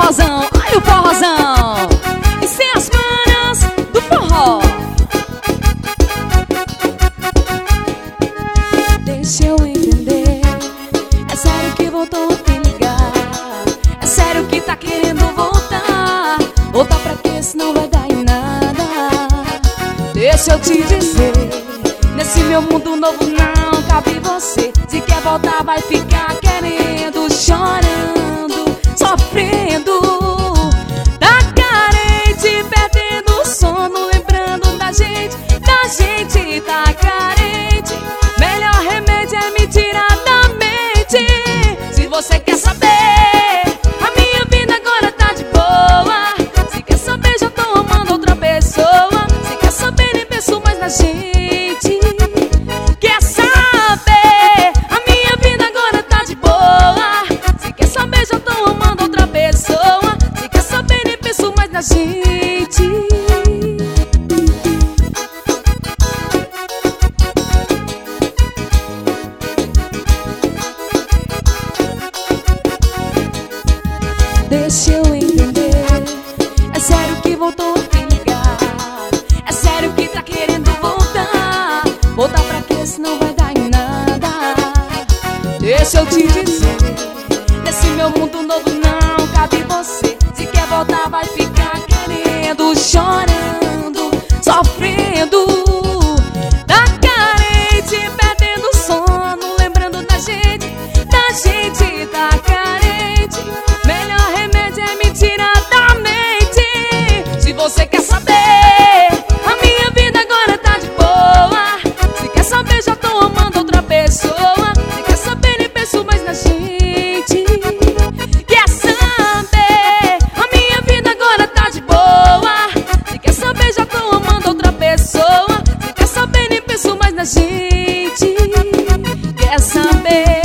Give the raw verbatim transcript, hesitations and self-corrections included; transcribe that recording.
forrozão, olha o forrozão. E sem as manas do forró. Deixa eu entender, é sério que voltou a te ligar? É sério que tá querendo voltar? Voltar pra quê, se não vai dar em nada? Deixa eu te dizer, nesse meu mundo novo não cabe você. Se quer voltar vai ficar querendo, chorando, sofrendo. Tá carente, perdendo o sono, lembrando da gente, da gente tá carente. Melhor remédio é me tirar da mente. Se você quer saber, a minha vida agora tá de boa. Se quer saber, já tô amando outra pessoa. Se quer saber, nem penso mais na gente. Quer saber, a minha vida agora tá de boa. Se quer saber, já tô amando outra pessoa. Se quer saber, nem penso mais na gente. Deixa eu entender, é sério que voltou a te ligar? É sério que tá querendo voltar? Voltar pra quê, se não vai dar em nada? Deixa eu te dizer, nesse meu mundo novo não cabe você. Se quer voltar vai ficar querendo, chorando, sofrendo. Tá carente, perdendo o sono, lembrando da gente, da gente tá carente. Melhor remédio é me tirar da mente. Se você quer saber, a minha vida agora tá de boa. Se quer saber, já tô amando outra pessoa. Se quer saber, nem penso mais na gente. Quer saber, a minha vida agora tá de boa. Se quer saber, já tô amando outra pessoa. Se quer saber, nem penso mais na gente. Quer saber?